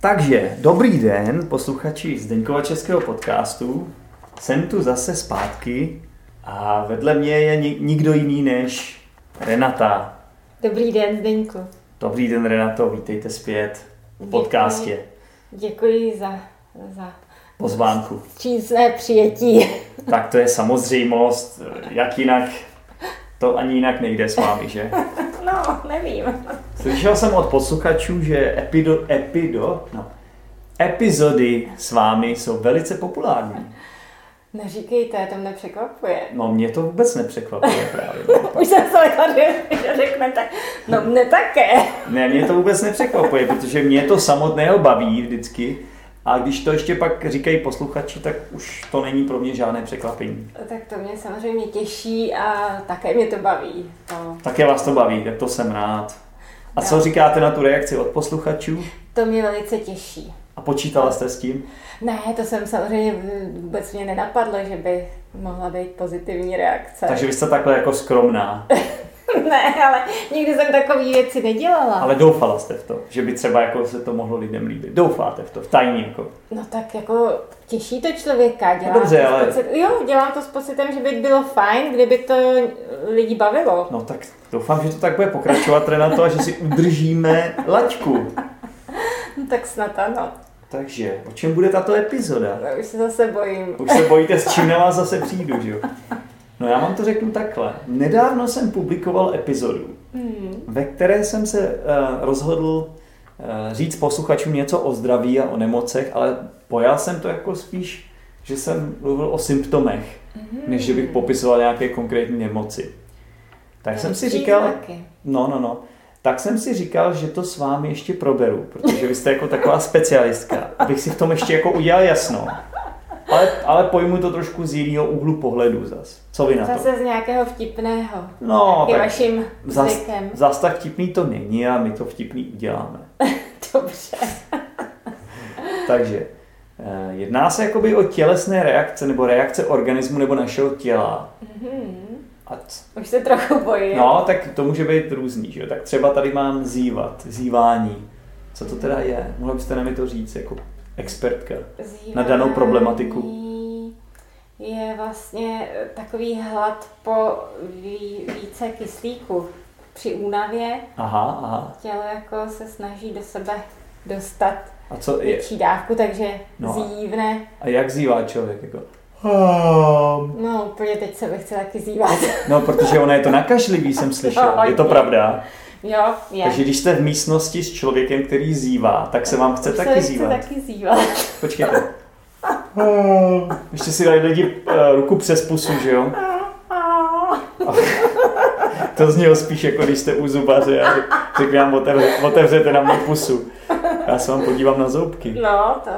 Takže, dobrý den, posluchači Zdeňkova českého podcastu. Jsem tu zase zpátky a vedle mě je nikdo jiný než Renata. Dobrý den, Zdeňku. Dobrý den, Renato, vítejte zpět v podcastě. Děkuji za pozvánku. Vstřícné přijetí. Tak to je samozřejmost, jak jinak, to ani jinak nejde s vámi, že? No, nevím. Slyšel jsem od posluchačů, že epizody s vámi jsou velice populární. Neříkejte, to mne překvapuje. No mě to vůbec nepřekvapuje právě. Už jsem se lekla, že řekne tak. No mne také. Ne, mě to vůbec nepřekvapuje, protože mě to samotného baví vždycky. A když to ještě pak říkají posluchači, tak už to není pro mě žádné překvapení. Tak to mě samozřejmě těší a také mě to baví. Také vás to baví, tak to jsem rád. A co říkáte na tu reakci od posluchačů? To mě velice těší. A počítala jste s tím? Ne, to jsem samozřejmě vůbec mě nenapadlo, že by mohla být pozitivní reakce. Takže vy jste takhle jako skromná. Ne, ale nikdy jsem takové věci nedělala. Ale doufala jste v to, že by třeba jako se to mohlo lidem líbit. Doufáte v to, v tajně jako. No tak jako těší to člověka. Dělám to s pocitem, že by bylo fajn, kdyby to lidi bavilo. No tak doufám, že to tak bude pokračovat, Renato, a že si udržíme laťku. No tak snad ano. Takže, o čem bude tato epizoda? No, už se zase bojím. Už se bojíte, s čím na vás zase přijdu, že jo? No já vám to řeknu takhle. Nedávno jsem publikoval epizodu, ve které jsem se rozhodl říct posluchačům něco o zdraví a o nemocech, ale pojal jsem to jako spíš, že jsem mluvil o symptomech, než že bych popisoval nějaké konkrétní nemoci. Tak jsem si říkal, tak jsem si říkal, že to s vámi ještě proberu, protože vy jste jako taková specialistka, abych si v tom ještě jako udělal jasno. Ale pojmu to trošku z jiného úhlu pohledu zas. Co vy na to? Zase z nějakého vtipného. No, tak vaším zvykem. Zas tak vtipný to není a my to vtipný uděláme. Dobře. Takže jedná se jakoby o tělesné reakce nebo reakce organismu nebo našeho těla. Už se trochu bojím. No, tak to může být různý, že? Tak třeba tady mám zívání. Co to teda je? Mohla byste nám to říct jako expertka na danou problematiku? Je vlastně takový hlad po více kyslíku. Při únavě tělo jako se snaží do sebe dostat větší dávku, takže zívne. A jak zívá člověk? Jako? No úplně teď se chce taky zívat. No, protože ono je to nakažlivý, jsem slyšel. Je to pravda? Jo, je. Takže když jste v místnosti s člověkem, který zívá, tak se vám chce taky zívat. Počkejte. Ještě si dali lidi ruku přes pusu, že jo? To znělo spíš jako když jste u zubaře a řekl vám otevřete na mou pusu. Já se vám podívám na zoubky. No, to.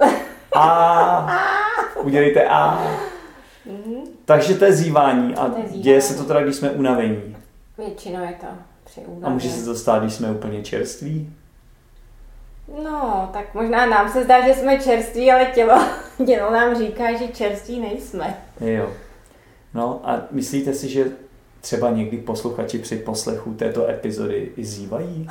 Udělejte Takže to je zívání a děje se to teda, když jsme unavení. Většinou je to při únavě. A může se to stát, když jsme úplně čerství? No, tak možná nám se zdá, že jsme čerství, ale tělo nám říká, že čerství nejsme. Jo. No a myslíte si, že třeba někdy posluchači při poslechu této epizody i zívají?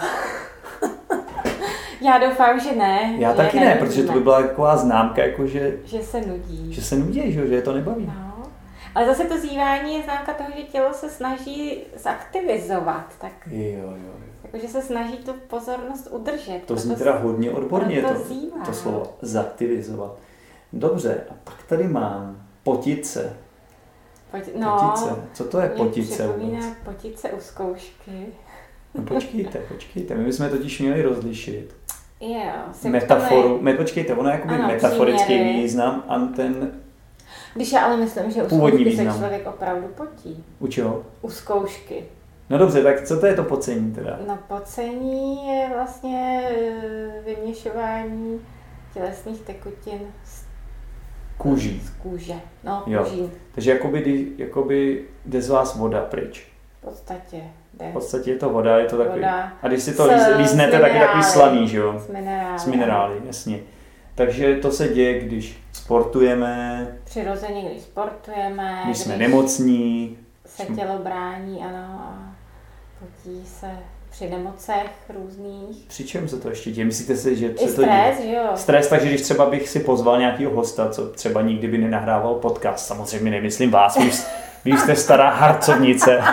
Já doufám, že ne. Já taky ne, protože to by byla taková známka, jako že se nudí. Že se nudí, že je to nebaví. No. Ale zase to zívání je známka toho, že tělo se snaží zaktivizovat. Tak Jo. Jakože se snaží tu pozornost udržet. To zní teda hodně odborně, to slovo zaktivizovat. Dobře, a pak tady mám potice. Potice. Co to je potice vůbec? Potice u zkoušky. No počkejte. My bychom totiž měli rozlišit. Metaforu. Počkejte, ono je jakoby metaforický význam a ten Když já ale myslím, že u zkoušky se člověk opravdu potí. U čeho? U zkoušky. No dobře, tak co to je to pocení teda? No pocení je vlastně vyměšování tělesných tekutin z kůže. No, kůží. Takže jakoby jde z vás voda pryč. V podstatě jde. V podstatě je to voda, je to takový. Voda. A když si to líznete, tak je takový slaný, že jo? S minerály, jasně. Takže to se děje, když sportujeme. Přirozeně, když sportujeme. Když jsme nemocní. Se tělo brání, ano, a potí se při nemocech různých. Při čem se to ještě děje? Myslíte si, že se to děje? Že jo. Stres, takže když třeba bych si pozval nějakého hosta, co třeba nikdy by nenahrával podcast, samozřejmě nemyslím vás, vy jste stará harcovnice.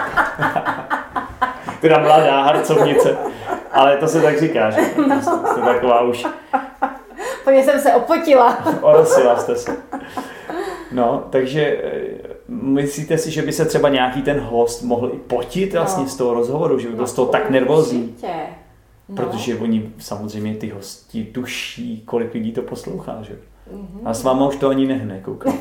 Teda mladá harcovnice. Ale to se tak říká, že? Jste taková už... Protože jsem se opotila. Orosila jste se. No, takže myslíte si, že by se třeba nějaký ten host mohl i potit vlastně z toho rozhovoru, že by byl z toho tak nervózní? Určitě. No. Protože oni samozřejmě ty hosti tuší, kolik lidí to poslouchá, že? A s váma už to ani nehne, koukám.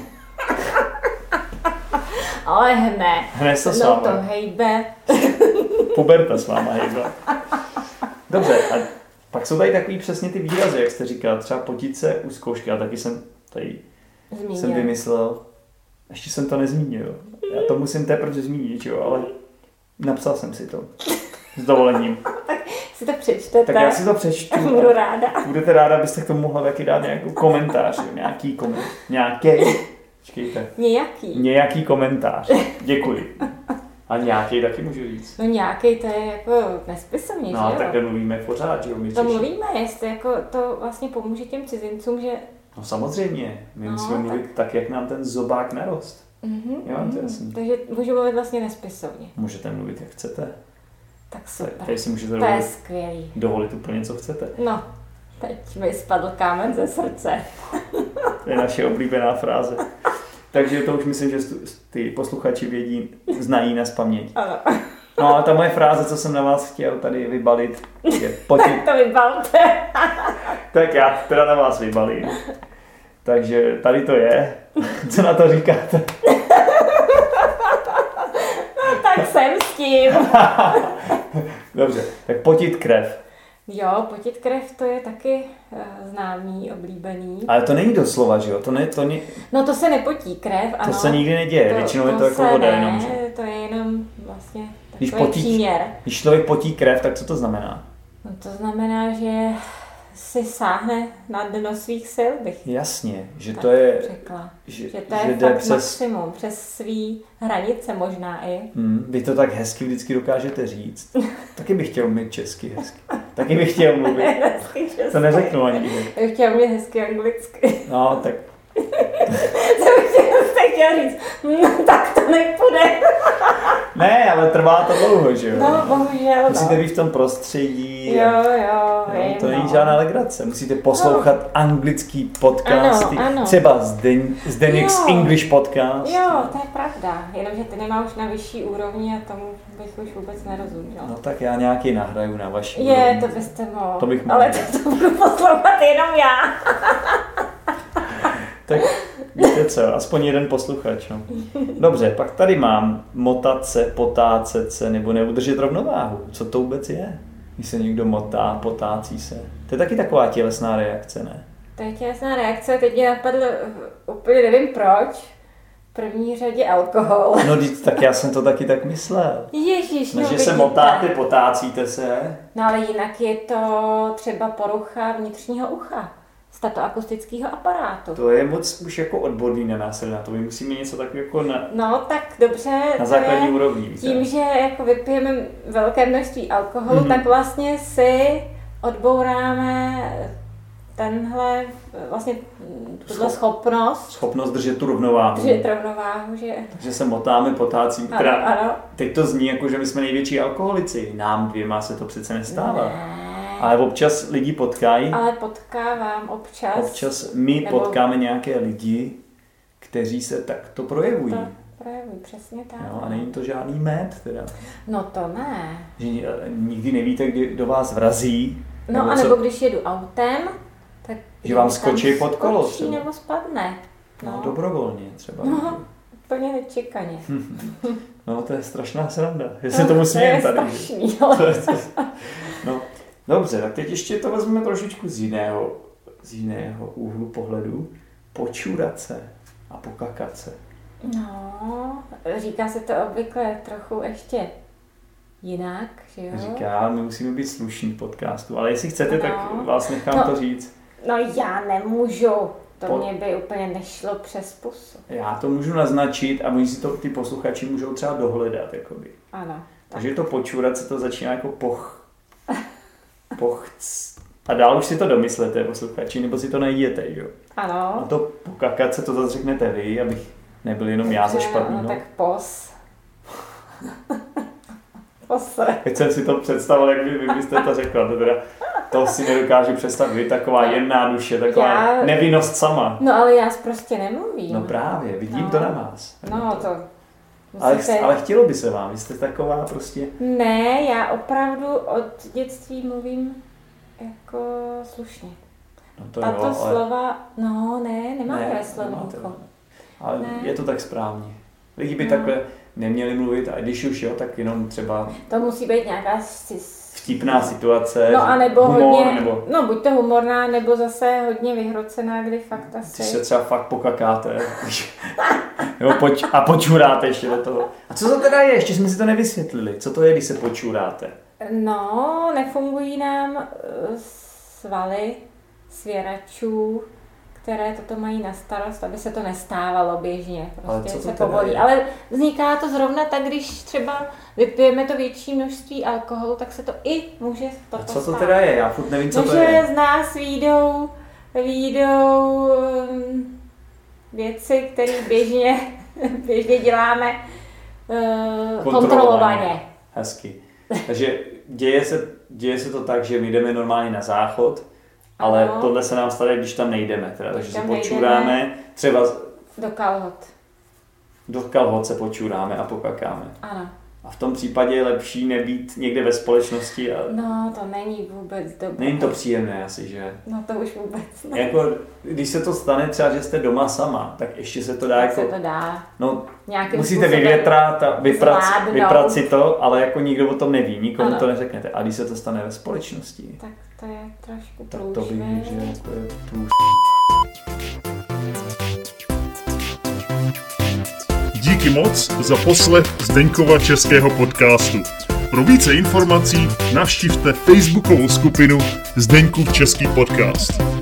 Ale hne. Hne to s váma. No to hejbe. Puberta s váma hejbe. Dobře, a pak jsou tady takový přesně ty výrazy, jak jste říkal, třeba potit se u zkoušky, a taky jsem tady jsem vymyslel, ještě jsem to nezmínil, já to musím teprve zmínit, jo, ale napsal jsem si to s dovolením. Tak si to přečtete. Tak já si to přečtu. Budu ráda. Budete ráda, abyste k tomu mohla taky dát nějaký komentář, nějaký komentář, nějaký komentář, děkuji. A nějaký taky můžu říct. No nějaký to je jako nespisovně, no, že jo? No takhle mluvíme pořád, že jo? To mluvíme, jestli jako to vlastně pomůže těm cizincům, že... No samozřejmě, my musíme mluvit tak, jak nám ten zobák narost. Jo, to je jasný. Takže můžu mluvit vlastně nespisovně. Můžete mluvit, jak chcete. Tak super. Tady si můžete dovolit úplně, co chcete. No, teď mi spadl kámen ze srdce. To je naše oblíbená fráze. Takže to už myslím, že ty posluchači znají nazpaměť. Ano. No a ta moje fráze, co jsem na vás chtěl tady vybalit, je potit. Tak to vybalte. Tak já teda na vás vybalím. Takže tady to je. Co na to říkáte? No tak jsem s tím. Dobře, tak potit krev. Jo, potit krev, to je taky známý, oblíbený. Ale to není doslova, že jo? No to se nepotí krev, ano. To se nikdy neděje, většinou je to jako voda jenom, že? To je jenom vlastně takový příměr. Když člověk potí krev, tak co to znamená? No to znamená, že si sáhne na dno svých sil, bych. Jasně, že to je... Řekla. Že to je fakt maximum, přes svý hranice možná i. Vy to tak hezky vždycky dokážete říct. Taky bych chtěl mít česky hezky. Taky bych chtěl mluvit. To neřeknu ani. Já bych chtěl mít hezky anglicky. No, tak... Co bych chtěl říct? No, tak to nepůjde. Ne, ale trvá to dlouho, že jo? No, bohužel, musíte být v tom prostředí. Jo, to není žádná legrace. Musíte poslouchat anglický podcasty. Ano. Třeba Zdenek's English podcast. Jo, to je pravda. Jenomže ty nemáš na vyšší úrovni a tomu bych už vůbec nerozuměl. No tak já nějaký nahraju na vaší úrovni. To byste mohl. To bych mohl. Ale to budu poslouchat jenom já. Tak víte co, aspoň jeden posluchač. No. Dobře, pak tady mám motat se, potácet se nebo neudržet rovnováhu. Co to vůbec je? Když se někdo motá, potácí se. To je taky taková tělesná reakce, ne? To je tělesná reakce, teď mě napadlo, úplně nevím proč, v první řadě alkohol. No tak já jsem to taky tak myslel. Ježiš, no že se motáte, potácíte se. No ale jinak je to třeba porucha vnitřního ucha. Statoakustického aparátu. To je moc už jako odborný na nás, na to. My musíme něco takového jako No tak dobře. Na základní úrovni. Tím, že jako vypijeme velké množství alkoholu, tak vlastně si odbouráme tenhle vlastně tuhle schopnost. Schopnost držet tu rovnováhu. Že... Takže se motáme, potácíme. Ano. Teď to zní jako, že my jsme největší alkoholici. Nám dvěma se to přece nestává. Ale občas lidi potkají. Ale potkávám občas. Občas my potkáme nějaké lidi, kteří se takto projevují. Projevují, přesně tak. Jo, a není to žádný med teda. No to ne. Že nikdy nevíte, kdy do vás vrazí. No anebo když jedu autem, tak... Že vám skočí pod kolo třeba. Nebo spadne. No dobrovolně třeba. No, úplně nečekaně. No to je strašná sranda. Jestli to musím jen tady. Strašný, No. Dobře, tak teď ještě to vezmeme trošičku z jiného úhlu pohledu. Počůrat se a pokakat se. No, říká se to obvykle trochu ještě jinak, že jo? Říká, my musíme být slušní v podcastu, ale jestli chcete, tak vás nechám to říct. No já nemůžu, mě by úplně nešlo přes pusu. Já to můžu naznačit a si to ty posluchači můžou třeba dohledat, jakoby. Ano. Takže to počůrat se to začíná jako A dál už si to domyslete, posluchači, nebo si to najděte, jo? Ano. A to pokakat se to zase řeknete vy, abych nebyl jenom já ze špatného. No tak pos. Teď jsem si to představil, jak vy byste to řekla. To si nedokážu představit, taková jemná duše, taková nevinnost sama. No ale já prostě nemluvím. No právě, vidím to na vás. No to... Ale chtělo by se vám, vy jste taková prostě... Ne, já opravdu od dětství mluvím jako slušně. No to tato jo, slova, no ne, nemáme slovníko. Ale ne. Je to tak správně. Lidi by takhle neměli mluvit a když už jo, tak jenom třeba... To musí být nějaká vtipná situace, no a nebo humor, hodně, nebo... No buď to humorná, nebo zase hodně vyhrocená, kdy fakt asi... Když se třeba fakt pokakáte, nebo počuráte ještě do toho. A co to teda je? Ještě jsme si to nevysvětlili. Co to je, když se počuráte? No, nefungují nám svaly svěračů, které toto mají na starost, aby se to nestávalo běžně. Prostě se povolí. Ale vzniká to zrovna tak, když třeba vypijeme to větší množství alkoholu, tak se to i může toto stát. A co to teda je? Já furt nevím, co to je. Že z nás výjdou věci, které běžně děláme kontrolovaně. Hezky. Takže děje se to tak, že my jdeme normálně na záchod, ale tohle se nám stane, když tam nejdeme. Teda, takže se počuráme, třeba... Do kalhot se počuráme a pokakáme. Ano. A v tom případě je lepší nebýt někde ve společnosti. No, to není vůbec dobré. Není to příjemné asi, že? No to už vůbec ne. Jako, když se to stane třeba, že jste doma sama, tak ještě se to dá tak jako... se to dá. No, musíte vyvětrat a vyprat si to, ale jako nikdo o tom neví, nikomu to neřeknete. A když se to stane ve společnosti... Tak to je trošku tak to vím, že to je Díky moc za poslech Zdeňkova českého podcastu. Pro více informací navštivte facebookovou skupinu Zdeňkův český podcast.